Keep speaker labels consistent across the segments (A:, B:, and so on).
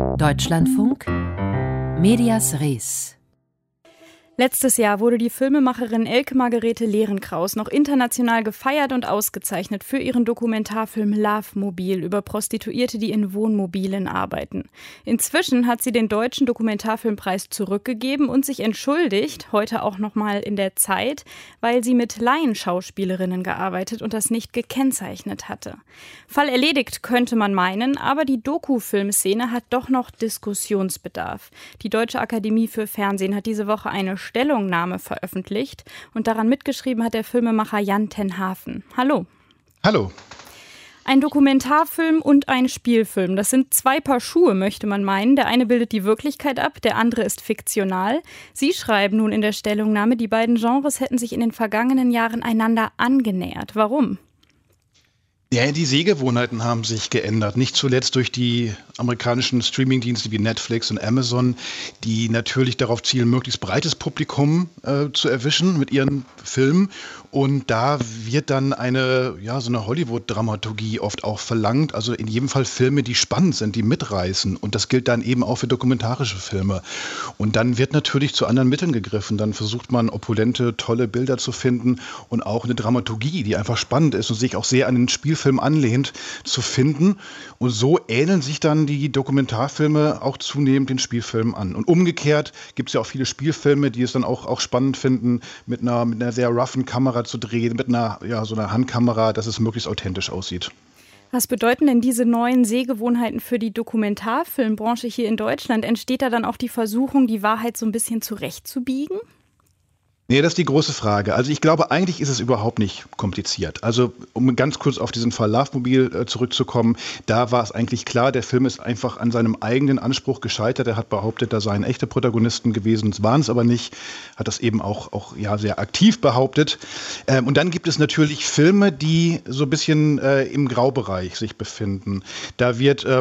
A: Deutschlandfunk Medias Res.
B: Letztes Jahr wurde die Filmemacherin Elke Margarete Lehrenkraus noch international gefeiert und ausgezeichnet für ihren Dokumentarfilm Love Mobil über Prostituierte, die in Wohnmobilen arbeiten. Inzwischen hat sie den Deutschen Dokumentarfilmpreis zurückgegeben und sich entschuldigt, heute auch nochmal in der Zeit, weil sie mit Laienschauspielerinnen gearbeitet und das nicht gekennzeichnet hatte. Fall erledigt, könnte man meinen, aber die Doku-Filmszene hat doch noch Diskussionsbedarf. Die Deutsche Akademie für Fernsehen hat diese Woche eine Stellungnahme veröffentlicht und daran mitgeschrieben hat der Filmemacher Jan ten Hafen. Hallo.
C: Hallo.
B: Ein Dokumentarfilm und ein Spielfilm. Das sind zwei Paar Schuhe, möchte man meinen. Der eine bildet die Wirklichkeit ab, der andere ist fiktional. Sie schreiben nun in der Stellungnahme, die beiden Genres hätten sich in den vergangenen Jahren einander angenähert. Warum?
C: Ja, die Sehgewohnheiten haben sich geändert. Nicht zuletzt durch die amerikanischen Streamingdienste wie Netflix und Amazon, die natürlich darauf zielen, möglichst breites Publikum zu erwischen mit ihren Filmen. Und da wird dann so eine Hollywood-Dramaturgie oft auch verlangt. Also in jedem Fall Filme, die spannend sind, die mitreißen. Und das gilt dann eben auch für dokumentarische Filme. Und dann wird natürlich zu anderen Mitteln gegriffen. Dann versucht man, opulente, tolle Bilder zu finden und auch eine Dramaturgie, die einfach spannend ist und sich auch sehr an den Spielfilm anlehnt, zu finden. Und so ähneln sich dann die Dokumentarfilme auch zunehmend den Spielfilmen an. Und umgekehrt gibt es ja auch viele Spielfilme, die es dann auch spannend finden, mit einer sehr roughen Kamera zu drehen, mit so einer Handkamera, dass es möglichst authentisch aussieht.
B: Was bedeuten denn diese neuen Sehgewohnheiten für die Dokumentarfilmbranche hier in Deutschland? Entsteht da dann auch die Versuchung, die Wahrheit so ein bisschen zurechtzubiegen?
C: Nee, das ist die große Frage. Also ich glaube, eigentlich ist es überhaupt nicht kompliziert. Also um ganz kurz auf diesen Fall Love Mobil zurückzukommen, da war es eigentlich klar, der Film ist einfach an seinem eigenen Anspruch gescheitert. Er hat behauptet, da seien echte Protagonisten gewesen, es waren es aber nicht. Hat das eben auch sehr aktiv behauptet. Und dann gibt es natürlich Filme, die so ein bisschen im Graubereich sich befinden. Da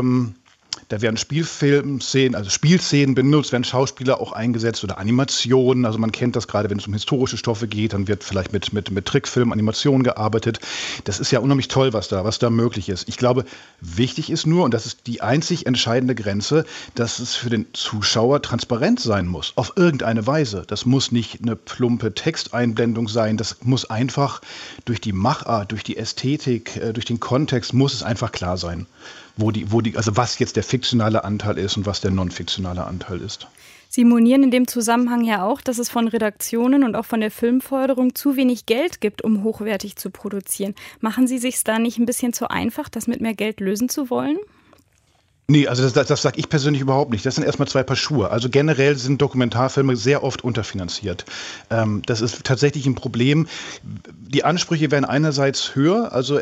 C: werden Spielfilmszenen, also Spielszenen benutzt, werden Schauspieler auch eingesetzt oder Animationen. Also man kennt das gerade, wenn es um historische Stoffe geht, dann wird vielleicht mit Trickfilm, Animationen gearbeitet. Das ist ja unheimlich toll, was da möglich ist. Ich glaube, wichtig ist nur, und das ist die einzig entscheidende Grenze, dass es für den Zuschauer transparent sein muss, auf irgendeine Weise. Das muss nicht eine plumpe Texteinblendung sein, das muss einfach durch die Machart, durch die Ästhetik, durch den Kontext muss es einfach klar sein, also was jetzt der fiktionale Anteil ist und was der non-fiktionale Anteil ist.
B: Sie monieren in dem Zusammenhang ja auch, dass es von Redaktionen und auch von der Filmförderung zu wenig Geld gibt, um hochwertig zu produzieren. Machen Sie sich's da nicht ein bisschen zu einfach, das mit mehr Geld lösen zu wollen?
C: Nee, also das sage ich persönlich überhaupt nicht. Das sind erstmal zwei Paar Schuhe. Also generell sind Dokumentarfilme sehr oft unterfinanziert. Das ist tatsächlich ein Problem. Die Ansprüche werden einerseits höher, also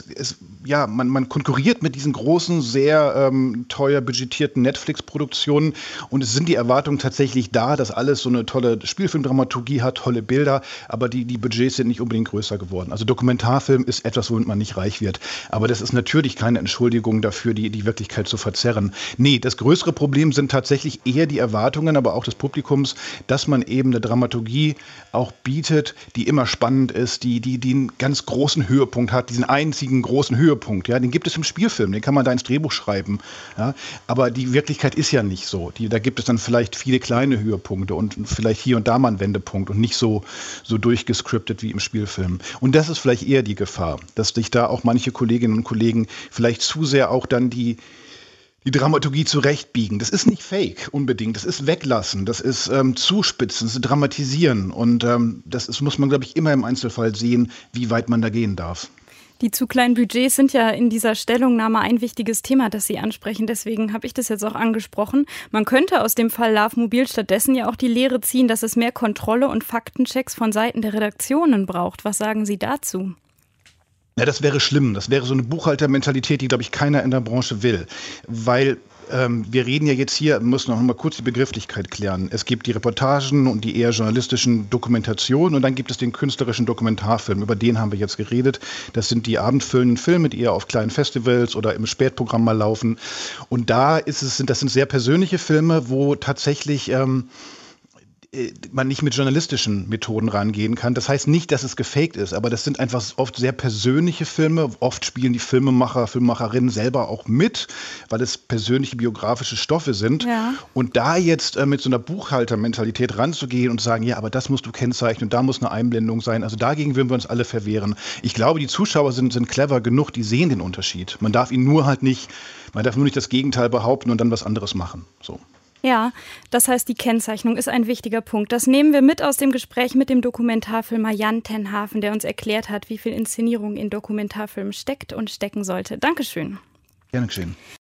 C: man konkurriert mit diesen großen, sehr teuer budgetierten Netflix-Produktionen und es sind die Erwartungen tatsächlich da, dass alles so eine tolle Spielfilmdramaturgie hat, tolle Bilder, aber die Budgets sind nicht unbedingt größer geworden. Also Dokumentarfilm ist etwas, womit man nicht reich wird. Aber das ist natürlich keine Entschuldigung dafür, die Wirklichkeit zu verzerren. Nee, das größere Problem sind tatsächlich eher die Erwartungen, aber auch des Publikums, dass man eben eine Dramaturgie auch bietet, die immer spannend ist, die einen ganz großen Höhepunkt hat, diesen einzigen großen Höhepunkt. Ja, den gibt es im Spielfilm, den kann man da ins Drehbuch schreiben. Ja, aber die Wirklichkeit ist ja nicht so. Da gibt es dann vielleicht viele kleine Höhepunkte und vielleicht hier und da mal einen Wendepunkt und nicht so durchgescriptet wie im Spielfilm. Und das ist vielleicht eher die Gefahr, dass sich da auch manche Kolleginnen und Kollegen vielleicht zu sehr auch dann die Dramaturgie zurechtbiegen. Das ist nicht fake unbedingt, das ist weglassen, das ist zuspitzen, das ist dramatisieren und muss man, glaube ich, immer im Einzelfall sehen, wie weit man da gehen darf.
B: Die zu kleinen Budgets sind ja in dieser Stellungnahme ein wichtiges Thema, das Sie ansprechen. Deswegen habe ich das jetzt auch angesprochen. Man könnte aus dem Fall Love Mobil stattdessen ja auch die Lehre ziehen, dass es mehr Kontrolle und Faktenchecks von Seiten der Redaktionen braucht. Was sagen Sie dazu?
C: Ja, das wäre schlimm. Das wäre so eine Buchhaltermentalität, die, glaube ich, keiner in der Branche will. Weil wir reden ja jetzt hier, müssen noch mal kurz die Begrifflichkeit klären. Es gibt die Reportagen und die eher journalistischen Dokumentationen und dann gibt es den künstlerischen Dokumentarfilm. Über den haben wir jetzt geredet. Das sind die abendfüllenden Filme, die eher auf kleinen Festivals oder im Spätprogramm mal laufen. Und das sind sehr persönliche Filme, wo tatsächlich man nicht mit journalistischen Methoden rangehen kann. Das heißt nicht, dass es gefaked ist, aber das sind einfach oft sehr persönliche Filme. Oft spielen die Filmemacher, Filmemacherinnen selber auch mit, weil es persönliche biografische Stoffe sind. Ja. Und da jetzt mit so einer Buchhaltermentalität ranzugehen und sagen, ja, aber das musst du kennzeichnen und da muss eine Einblendung sein. Also dagegen würden wir uns alle verwehren. Ich glaube, die Zuschauer sind clever genug, die sehen den Unterschied. Man darf nur nicht das Gegenteil behaupten und dann was anderes machen. So.
B: Ja, das heißt, die Kennzeichnung ist ein wichtiger Punkt. Das nehmen wir mit aus dem Gespräch mit dem Dokumentarfilmer Jan ten Haven, der uns erklärt hat, wie viel Inszenierung in Dokumentarfilmen steckt und stecken sollte. Dankeschön.
C: Gerne geschehen.